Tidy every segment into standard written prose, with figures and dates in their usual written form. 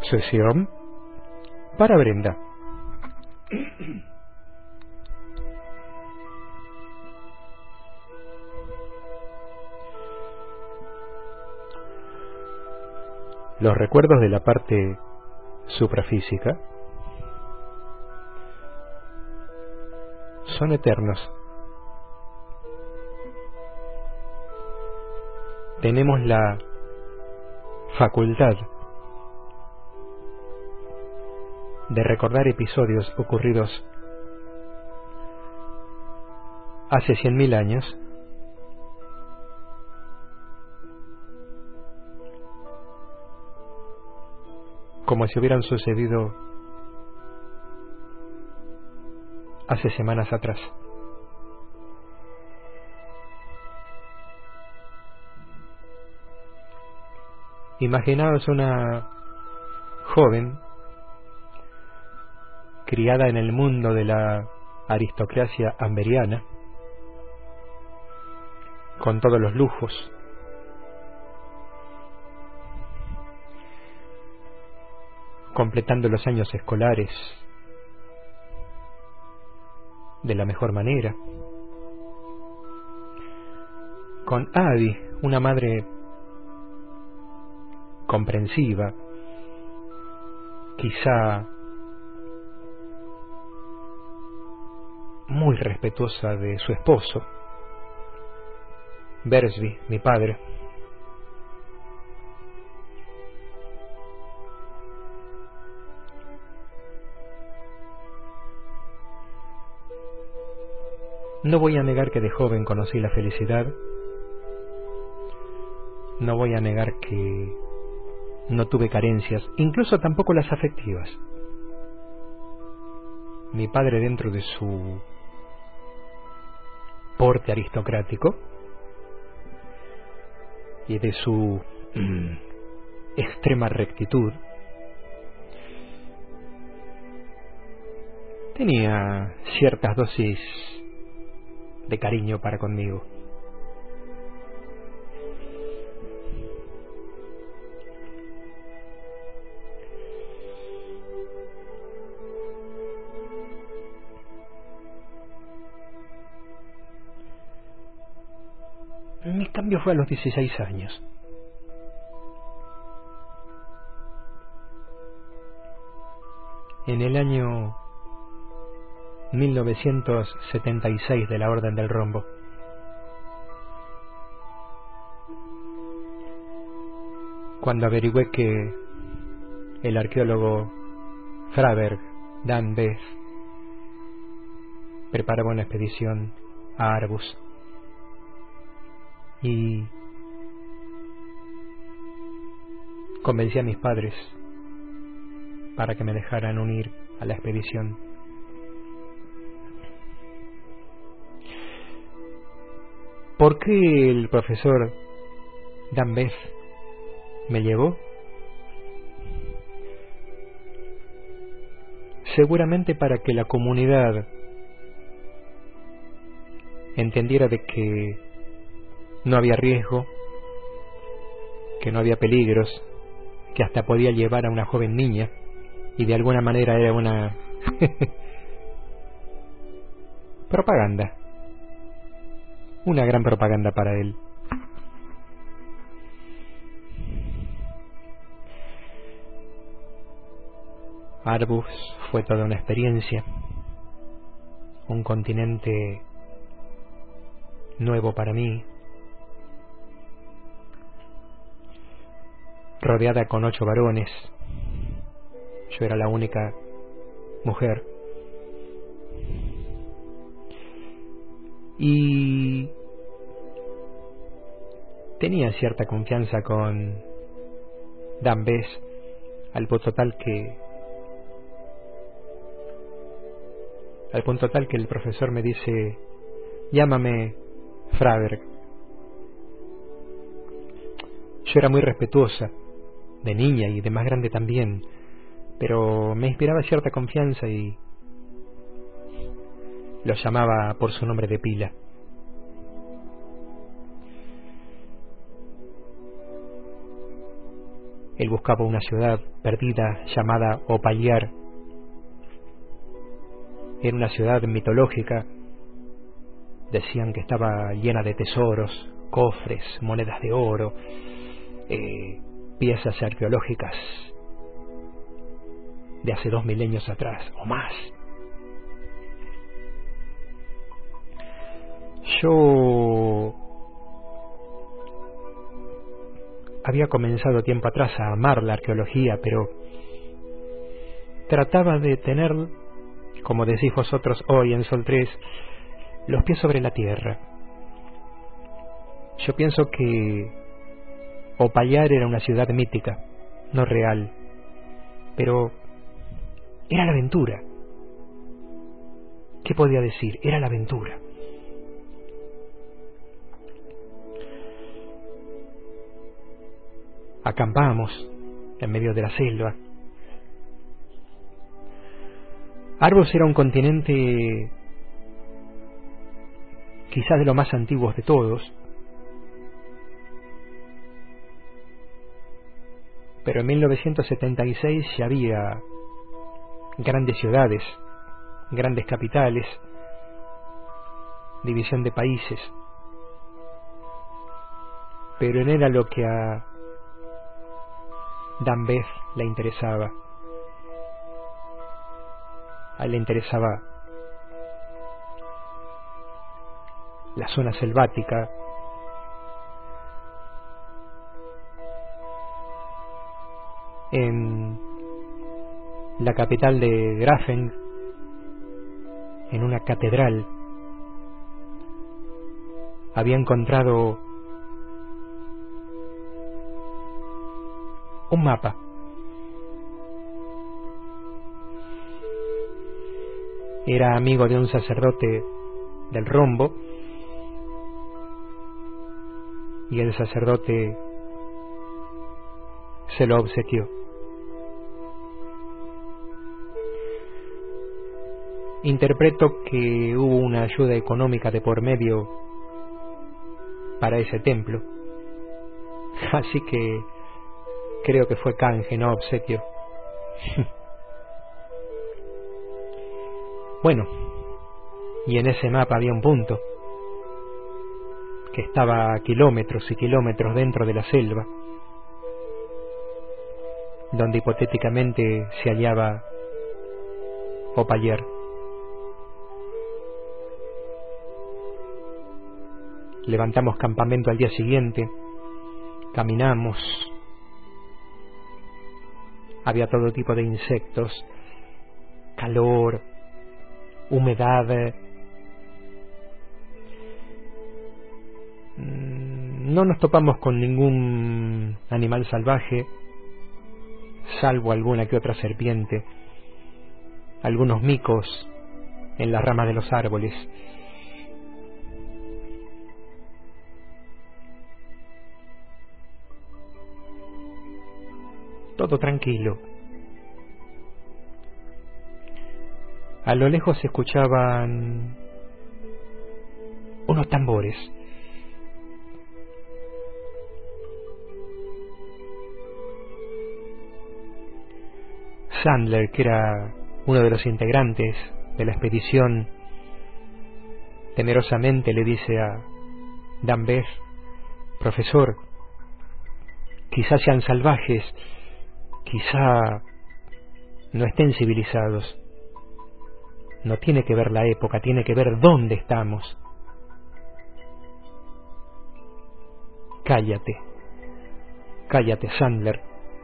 Sesión para Brenda. Los recuerdos de la parte suprafísica son eternos. Tenemos la facultad de recordar episodios ocurridos hace 100.000 años como si hubieran sucedido hace semanas atrás. Imaginaos una joven criada en el mundo de la aristocracia amberiana, con todos los lujos, completando los años escolares de la mejor manera, con Abby, una madre comprensiva, quizá muy respetuosa de su esposo, Beresby, mi padre. No voy a negar que de joven conocí la felicidad. No voy a negar que no tuve carencias, incluso tampoco las afectivas. Mi padre, dentro de su porte aristocrático y de su extrema rectitud, tenía ciertas dosis de cariño para conmigo. Mi cambio fue a los 16 años. En el año 1976 de la Orden del Rombo. Cuando averigüé que el arqueólogo Fraberg Dan Beth preparaba una expedición a Arbus y convencí a mis padres para que me dejaran unir a la expedición. ¿Por qué el profesor Dan Beth me llevó? Seguramente para que la comunidad entendiera de que no había riesgo, que no había peligros, que hasta podía llevar a una joven niña, y de alguna manera era una propaganda, una gran propaganda para él. Arbus fue toda una experiencia, un continente nuevo para mí, rodeada con 8 varones. Yo era la única mujer. Y tenía cierta confianza con Dan Beth, al punto tal que el profesor me dice: llámame Fraberg. Yo era muy respetuosa, de niña y de más grande también, pero me inspiraba cierta confianza y lo llamaba por su nombre de pila. Él buscaba una ciudad perdida llamada Opaliar. Era una ciudad mitológica. Decían que estaba llena de tesoros, cofres, monedas de oro, piezas arqueológicas de hace 2 milenios atrás o más. Yo había comenzado tiempo atrás a amar la arqueología, pero trataba de tener, como decís vosotros hoy en Sol 3, los pies sobre la tierra. Yo pienso que Opaliar era una ciudad mítica, no real, pero era la aventura. ¿Qué podía decir? Era la aventura. Acampamos en medio de la selva. Arbos era un continente quizás de los más antiguos de todos, pero en 1976 ya había grandes ciudades, grandes capitales, división de países, pero no era lo que a Dan Beth le interesaba. A él le interesaba la zona selvática, en la capital de Grafeng, en una catedral, había encontrado un mapa. Era amigo de un sacerdote del Rombo y el sacerdote se lo obsequió. Interpreto que hubo una ayuda económica de por medio para ese templo, así que creo que fue canje, no obsequio. Bueno, y en ese mapa había un punto que estaba a kilómetros y kilómetros dentro de la selva, donde hipotéticamente se hallaba Opaliar. Levantamos campamento al día siguiente, caminamos, había todo tipo de insectos, calor, humedad. No nos topamos con ningún animal salvaje, salvo alguna que otra serpiente, algunos micos en las ramas de los árboles. Todo tranquilo. A lo lejos se escuchaban unos tambores. Sandler, que era uno de los integrantes de la expedición, temerosamente le dice a Dan Beth: profesor, quizás sean salvajes, quizá no estén civilizados. No tiene que ver la época, tiene que ver dónde estamos. Cállate, cállate, Sandler,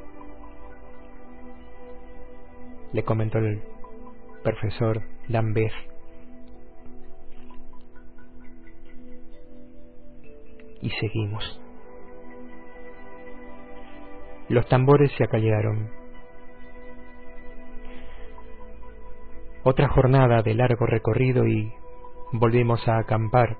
le comentó el profesor Dan Beth. Y seguimos. Los tambores se acallaron. Otra jornada de largo recorrido y volvimos a acampar.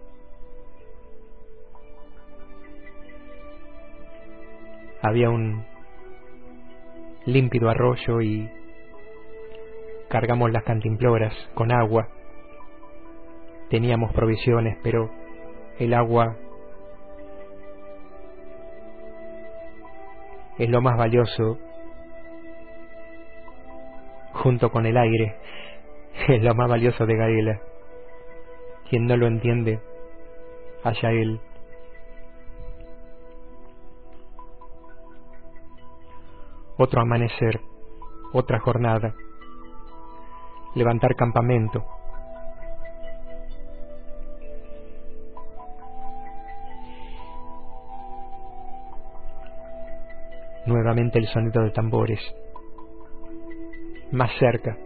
Había un límpido arroyo y cargamos las cantimploras con agua. Teníamos provisiones, pero el agua es lo más valioso, junto con el aire, es lo más valioso de Gaela. Quien no lo entiende, allá él. Otro amanecer, otra jornada, levantar campamento. Nuevamente el sonido de tambores, más cerca.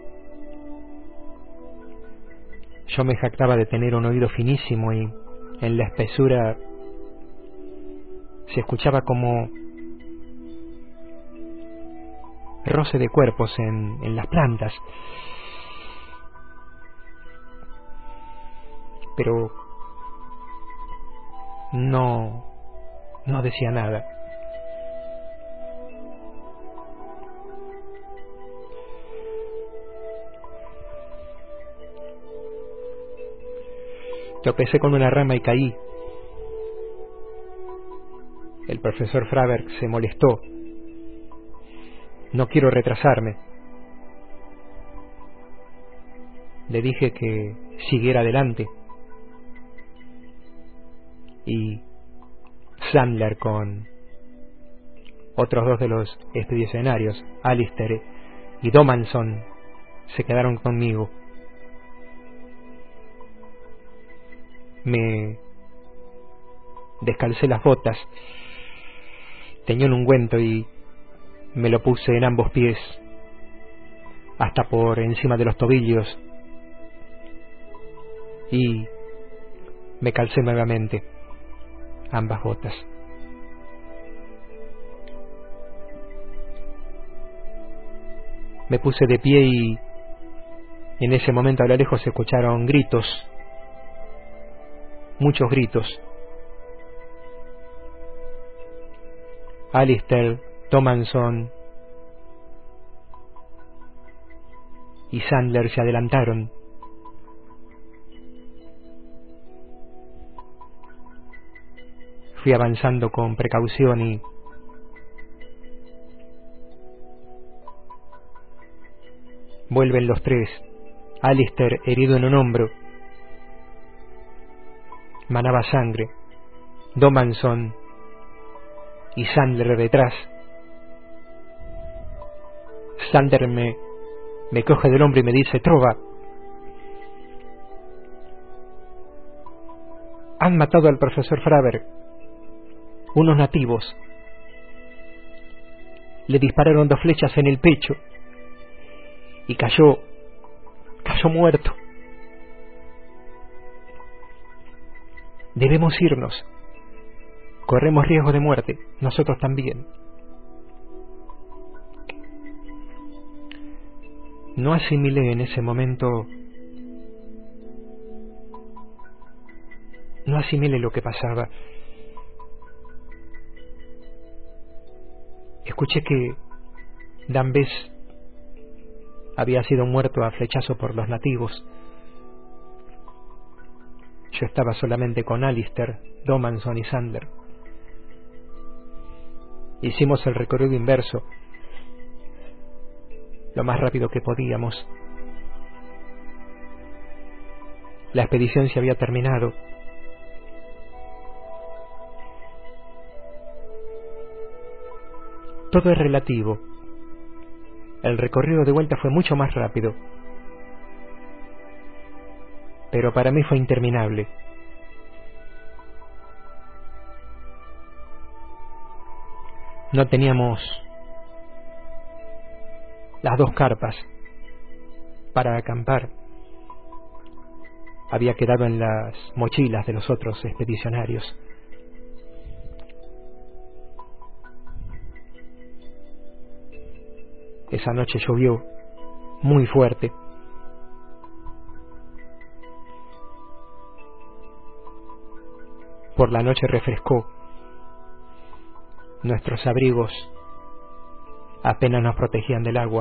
Yo me jactaba de tener un oído finísimo y en la espesura se escuchaba como roce de cuerpos en las plantas, pero no decía nada. Tropecé con una rama y caí. El profesor Fraberg se molestó. No quiero retrasarme. Le dije que siguiera adelante. Y Sandler con otros dos de los expedicionarios, Alistair y Domanson, se quedaron conmigo. Me descalcé las botas, tenía un ungüento y me lo puse en ambos pies, hasta por encima de los tobillos, y me calcé nuevamente ambas botas. Me puse de pie y en ese momento a lo lejos se escucharon gritos, muchos gritos. Alistair, Tomanson y Sandler se adelantaron. Fui avanzando con precaución y vuelven los tres. Alistair herido en un hombro, manaba sangre. Domanson y Sandler detrás. Sandler me coge del hombro y me dice: Trova, han matado al profesor Fraberg, unos nativos. Le dispararon 2 flechas en el pecho y cayó muerto. Debemos irnos. Corremos riesgo de muerte, nosotros también. No asimilé en ese momento, no asimilé lo que pasaba. Escuché que Dambés había sido muerto a flechazo por los nativos. Yo estaba solamente con Alistair, Domanson y Sandler. Hicimos el recorrido inverso, lo más rápido que podíamos. La expedición se había terminado. Todo es relativo. El recorrido de vuelta fue mucho más rápido, pero para mí fue interminable. No teníamos las 2 carpas para acampar. Había quedado en las mochilas de los otros expedicionarios. Esa noche llovió muy fuerte. Por la noche refrescó. Nuestros abrigos apenas nos protegían del agua.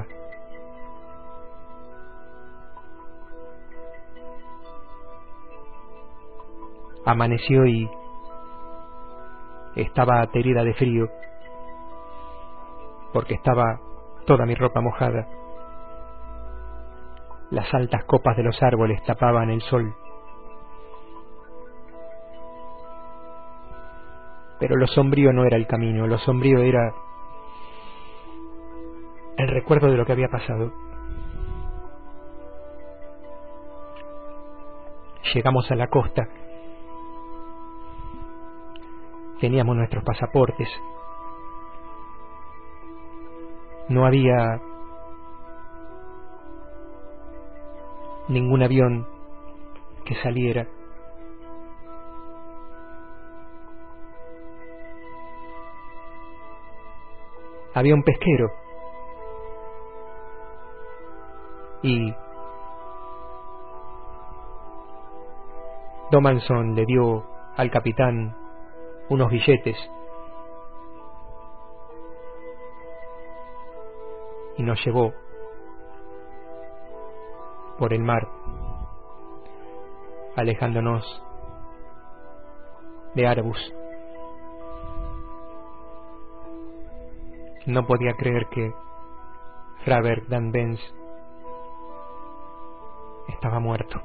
Amaneció y estaba aterida de frío. porque estaba toda mi ropa mojada. Las altas copas de los árboles tapaban el sol. Pero lo sombrío no era el camino, lo sombrío era el recuerdo de lo que había pasado. Llegamos a la costa. Teníamos nuestros pasaportes. No había ningún avión que saliera. Había un pesquero y Domanson le dio al capitán unos billetes y nos llevó por el mar, alejándonos de Arbus. No podía creer que Fravert Dan Benz estaba muerto.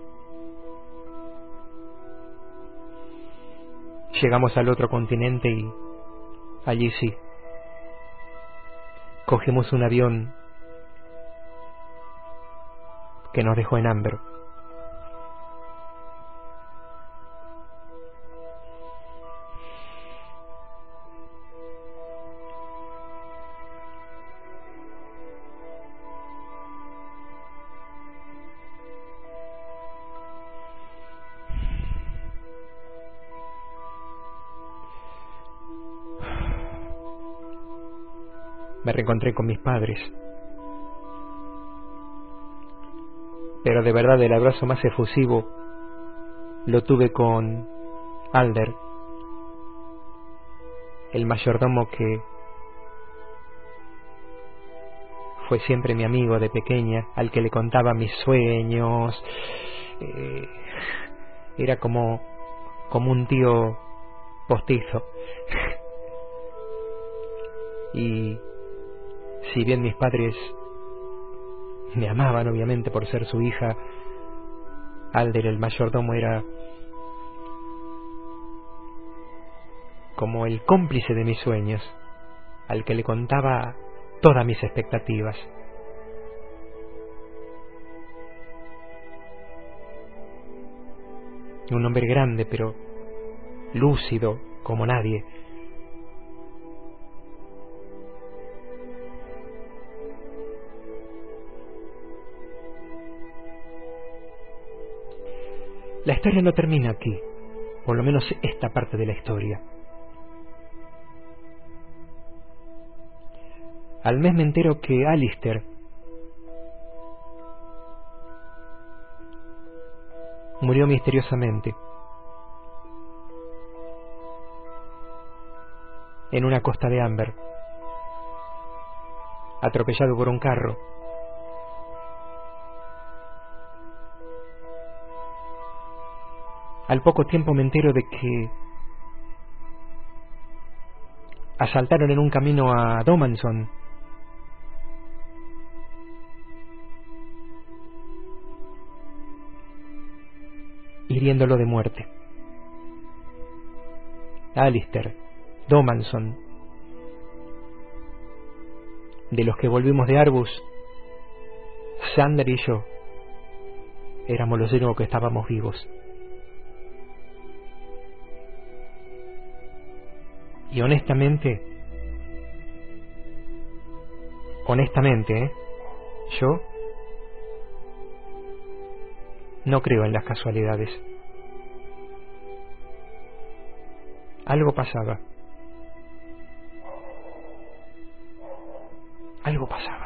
Llegamos al otro continente y allí sí, cogimos un avión que nos dejó en Amber. Me reencontré con mis padres, pero de verdad el abrazo más efusivo lo tuve con Alder, el mayordomo que fue siempre mi amigo de pequeña, al que le contaba mis sueños. Era como un tío postizo. Y si bien mis padres me amaban obviamente por ser su hija, Alder el mayordomo era como el cómplice de mis sueños, al que le contaba todas mis expectativas. Un hombre grande, pero lúcido como nadie. La historia no termina aquí, por lo menos esta parte de la historia. Al mes me entero que Alistair murió misteriosamente en una costa de Amber, atropellado por un carro. Al poco tiempo me entero de que asaltaron en un camino a Domanson, hiriéndolo de muerte. Alistair, Domanson, de los que volvimos de Arbus, Sander y yo éramos los únicos que estábamos vivos. Y honestamente, yo no creo en las casualidades. Algo pasaba. Algo pasaba.